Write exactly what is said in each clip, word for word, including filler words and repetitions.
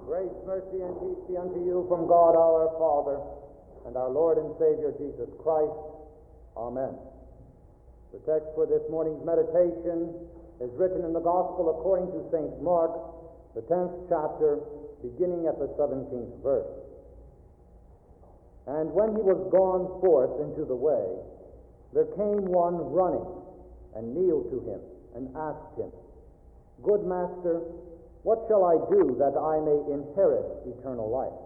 Grace, mercy, and peace be unto you from God our Father and our Lord and Savior Jesus Christ. Amen. The text for this morning's meditation is written in the Gospel according to Saint Mark, the tenth chapter, beginning at the seventeenth verse. And when he was gone forth into the way, there came one running, and kneeled to him, and asked him, Good Master, what shall I do that I may inherit eternal life?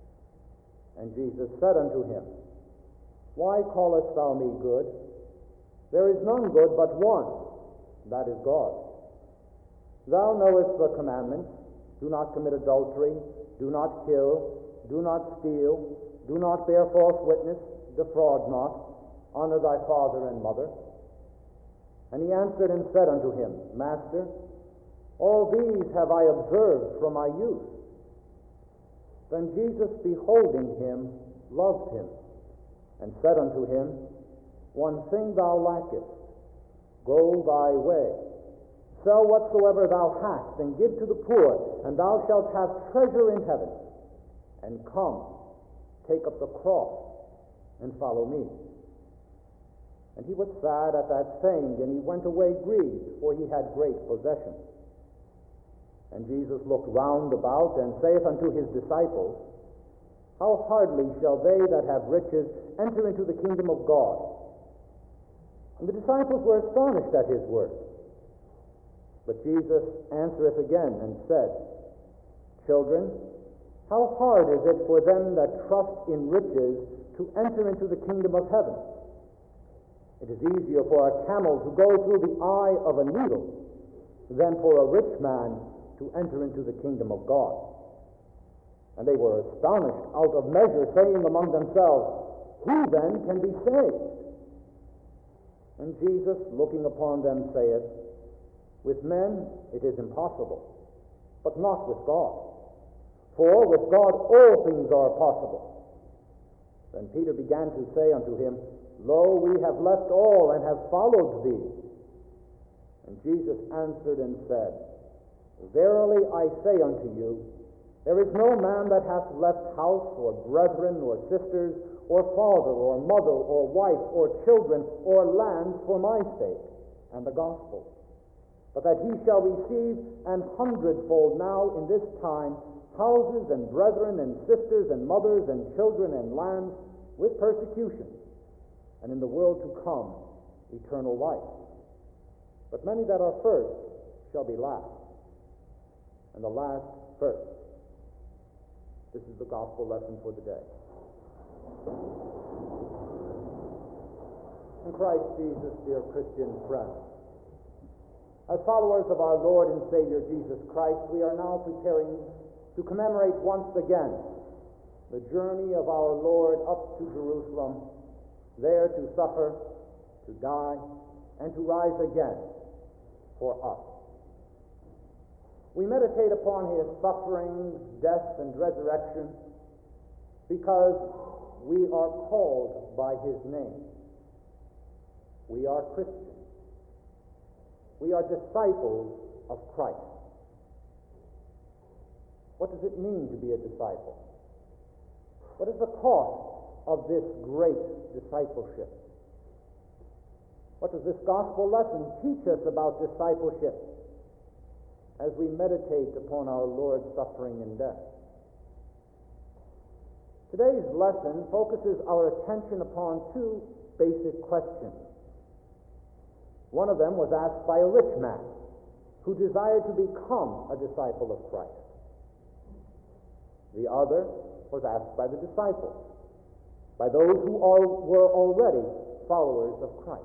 And Jesus said unto him, Why callest thou me good? There is none good but one, that is God. Thou knowest the commandments: do not commit adultery, do not kill, do not steal, do not bear false witness, defraud not, honor thy father and mother. And he answered and said unto him, Master, all these have I observed from my youth. Then Jesus, beholding him, loved him, and said unto him, One thing thou lackest. Go thy way, sell whatsoever thou hast, and give to the poor, and thou shalt have treasure in heaven. And come, take up the cross, and follow me. And he was sad at that saying, and he went away grieved, for he had great possessions. And Jesus looked round about, and saith unto his disciples, How hardly shall they that have riches enter into the kingdom of God? And the disciples were astonished at his word. But Jesus answereth again, and said, Children, how hard is it for them that trust in riches to enter into the kingdom of heaven? It is easier for a camel to go through the eye of a needle than for a rich man to enter into the kingdom of God. And they were astonished out of measure, saying among themselves, Who then can be saved? And Jesus, looking upon them, saith, With men it is impossible, but not with God. For with God all things are possible. Then Peter began to say unto him, Lo, we have left all and have followed thee. And Jesus answered and said, Verily I say unto you, there is no man that hath left house, or brethren, or sisters, or father, or mother, or wife, or children, or lands for my sake and the gospel, but that he shall receive an hundredfold now in this time houses, and brethren, and sisters, and mothers, and children, and lands, with persecution, and in the world to come eternal life. But many that are first shall be last, and the last first. This is the gospel lesson for the day. In Christ Jesus, dear Christian friends, as followers of our Lord and Savior Jesus Christ, we are now preparing to commemorate once again the journey of our Lord up to Jerusalem, there to suffer, to die, and to rise again for us. We meditate upon his sufferings, death, and resurrection because we are called by his name. We are Christians. We are disciples of Christ. What does it mean to be a disciple? What is the cost of this great discipleship? What does this gospel lesson teach us about discipleship as we meditate upon our Lord's suffering and death? Today's lesson focuses our attention upon two basic questions. One of them was asked by a rich man who desired to become a disciple of Christ. The other was asked by the disciples, by those who are, were already followers of Christ.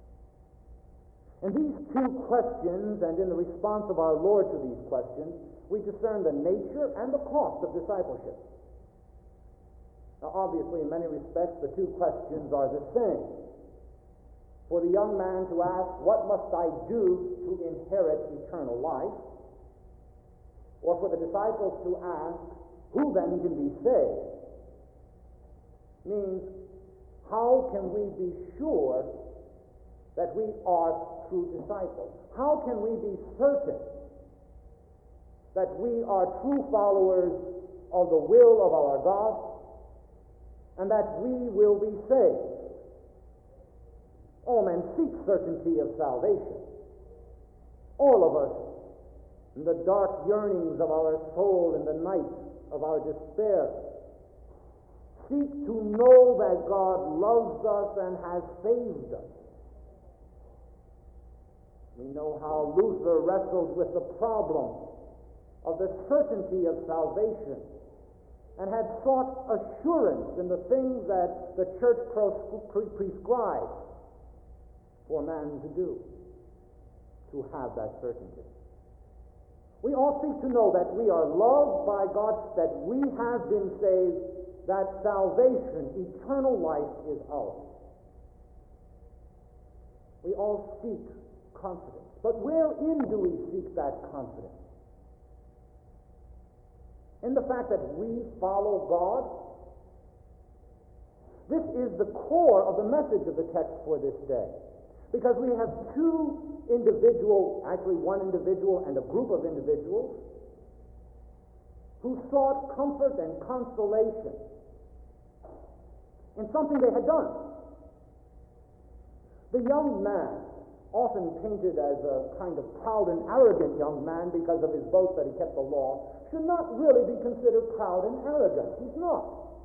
In these two questions, and in the response of our Lord to these questions, we discern the nature and the cost of discipleship. Now, obviously, in many respects, the two questions are the same. For the young man to ask, What must I do to inherit eternal life? Or for the disciples to ask, Who then can be saved? Means, how can we be sure that we are true disciples? How can we be certain that we are true followers of the will of our God, and that we will be saved. All men seek certainty of salvation. All of us, in the dark yearnings of our soul, in the night of our despair, seek to know that God loves us and has saved us. We know how Luther wrestled with the problem of the certainty of salvation and had sought assurance in the things that the church prescribed for man to do, to have that certainty. We all seek to know that we are loved by God, that we have been saved, that salvation, eternal life is ours. We all seek confidence. But wherein do we seek that confidence? In the fact that we follow God? This is the core of the message of the text for this day. Because we have two individual, actually one individual and a group of individuals who sought comfort and consolation in something they had done. The young man, often painted as a kind of proud and arrogant young man because of his boast that he kept the law, should not really be considered proud and arrogant. He's not.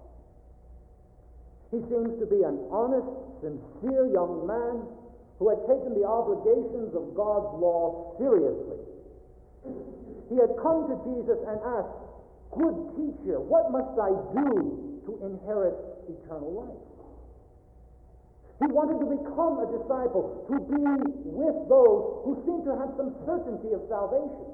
He seems to be an honest, sincere young man who had taken the obligations of God's law seriously. He had come to Jesus and asked, "Good teacher, what must I do to inherit eternal life?" He wanted to become a disciple, to be with those who seemed to have some certainty of salvation.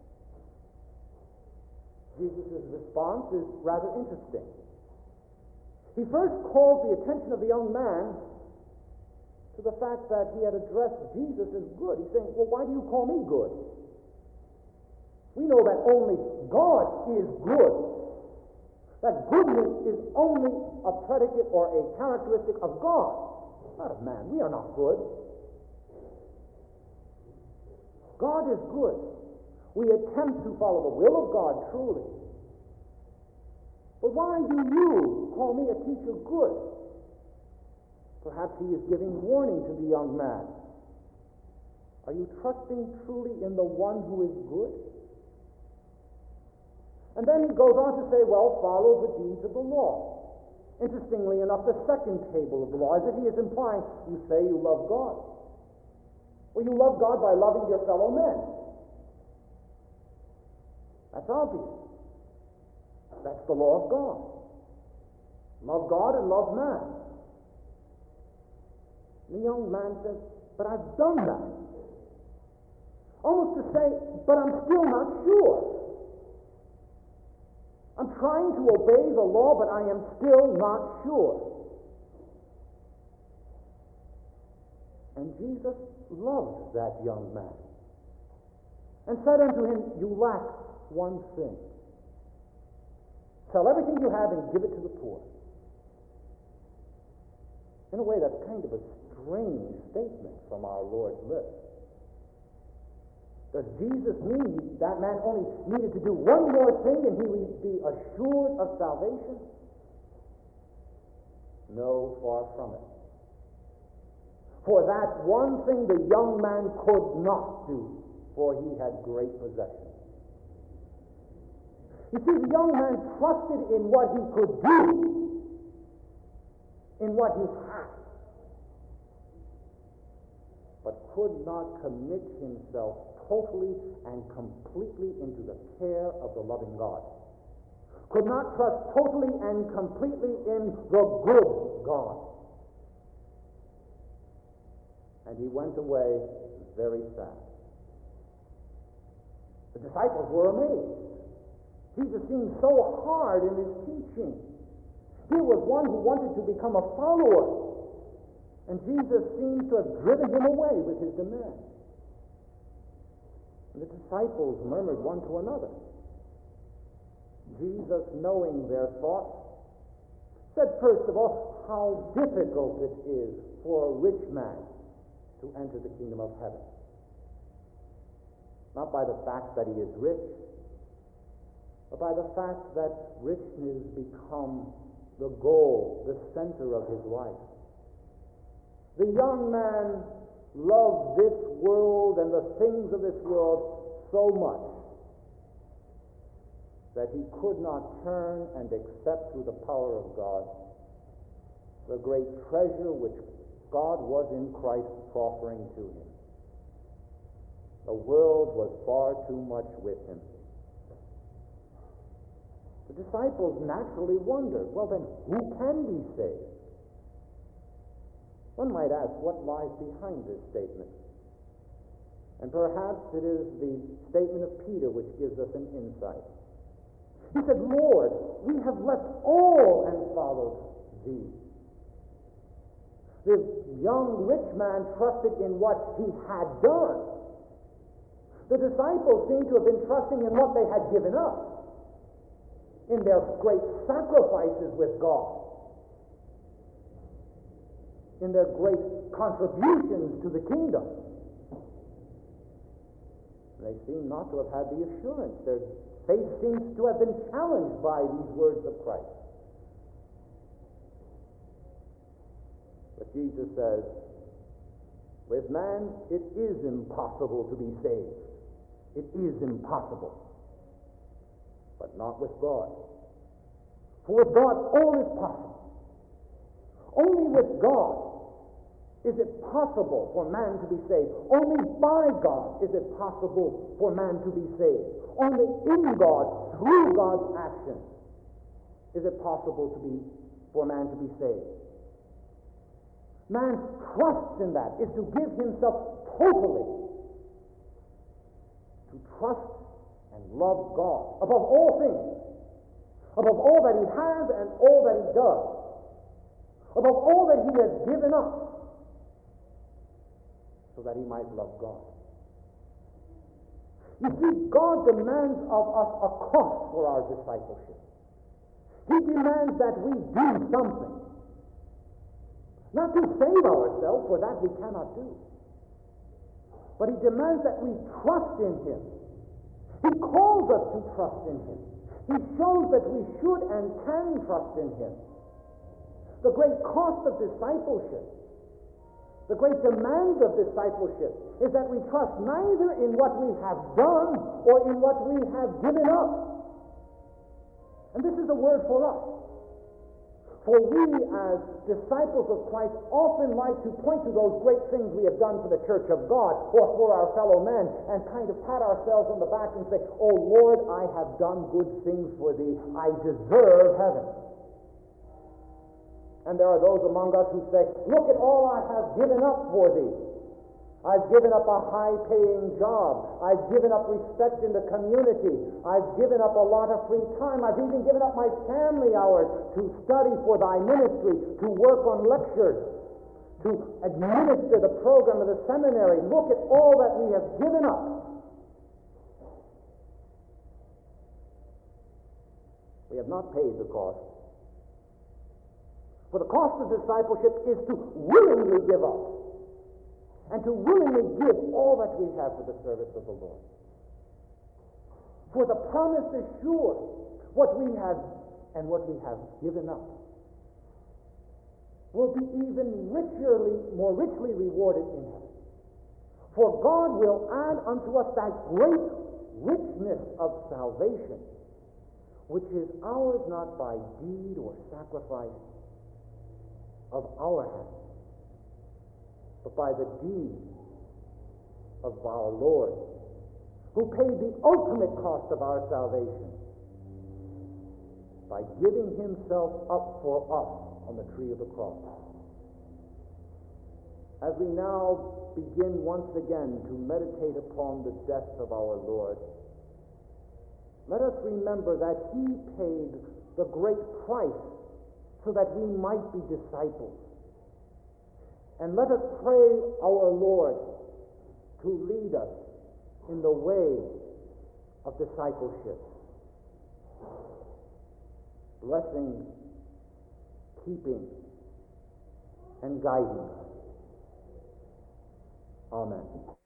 Jesus' response is rather interesting. He first calls the attention of the young man to the fact that he had addressed Jesus as good. He's saying, "Well, why do you call me good? We know that only God is good. That goodness is only a predicate or a characteristic of God, not of man. We are not good. God is good. We attempt to follow the will of God truly. But why do you call me a teacher good?" Perhaps he is giving warning to the young man. Are you trusting truly in the one who is good? And then he goes on to say, well, follow the deeds of the law. Interestingly enough, the second table of the law, as if he is implying, you say you love God. Well, you love God by loving your fellow men. That's obvious. That's the law of God. Love God and love man. The young man says, but I've done that. Almost to say, but I'm still not sure. I'm trying to obey the law, but I am still not sure. And Jesus loved that young man and said unto him, you lack one thing. Sell everything you have and give it to the poor. In a way, that's kind of a strange statement from our Lord's lips. Does Jesus mean that man only needed to do one more thing and he would be assured of salvation? No, far from it. For that one thing the young man could not do, for he had great possessions. You see, the young man trusted in what he could do, in what he had, but could not commit himself totally and completely into the care of the loving God. Could not trust totally and completely in the good God. And he went away very sad. The disciples were amazed. Jesus seemed so hard in his teaching. Here was one who wanted to become a follower, and Jesus seemed to have driven him away with his demands. And the disciples murmured one to another. Jesus, knowing their thoughts, said first of all, how difficult it is for a rich man to enter the kingdom of heaven. Not by the fact that he is rich, but by the fact that riches become the goal, the center of his life. The young man loved this world and the things of this world so much that he could not turn and accept through the power of God the great treasure which God was in Christ proffering to him. The world was far too much with him. The disciples naturally wondered, well then, who can be saved? One might ask, what lies behind this statement? And perhaps it is the statement of Peter which gives us an insight. He said, Lord, we have left all and followed thee. The young rich man trusted in what he had done. The disciples seem to have been trusting in what they had given up, in their great sacrifices with God, in their great contributions to the kingdom. They seem not to have had the assurance. Their faith seems to have been challenged by these words of Christ. But Jesus says, with man it is impossible to be saved. It is impossible. But not with God. For with God all is possible. Only with God is it possible for man to be saved. Only by God is it possible for man to be saved. Only in God, through God's action, is it possible to be for man to be saved. Man's trust in that is to give himself totally to trust and love God above all things, above all that he has and all that he does, above all that he has given up, so that he might love God. You see, God demands of us a cost for our discipleship. He demands that we do something. Not to save ourselves, for that we cannot do. But he demands that we trust in him. He calls us to trust in him. He shows that we should and can trust in him. The great cost of discipleship, the great demand of discipleship, is that we trust neither in what we have done or in what we have given up. And this is a word for us. For we, as disciples of Christ, often like to point to those great things we have done for the church of God or for our fellow men and kind of pat ourselves on the back and say, oh Lord, I have done good things for thee. I deserve heaven. And there are those among us who say, look at all I have given up for thee. I've given up a high-paying job. I've given up respect in the community. I've given up a lot of free time. I've even given up my family hours to study for thy ministry, to work on lectures, to administer the program of the seminary. Look at all that we have given up. We have not paid the cost. For the cost of discipleship is to willingly give up, and to willingly give all that we have for the service of the Lord. For the promise is sure, what we have and what we have given up will be even richly, more richly rewarded in heaven. For God will add unto us that great richness of salvation, which is ours not by deed or sacrifice of our hands, but by the deed of our Lord, who paid the ultimate cost of our salvation by giving himself up for us on the tree of the cross. As we now begin once again to meditate upon the death of our Lord, let us remember that he paid the great price so that we might be disciples. And let us pray our Lord to lead us in the way of discipleship, blessing, keeping, and guiding us. Amen.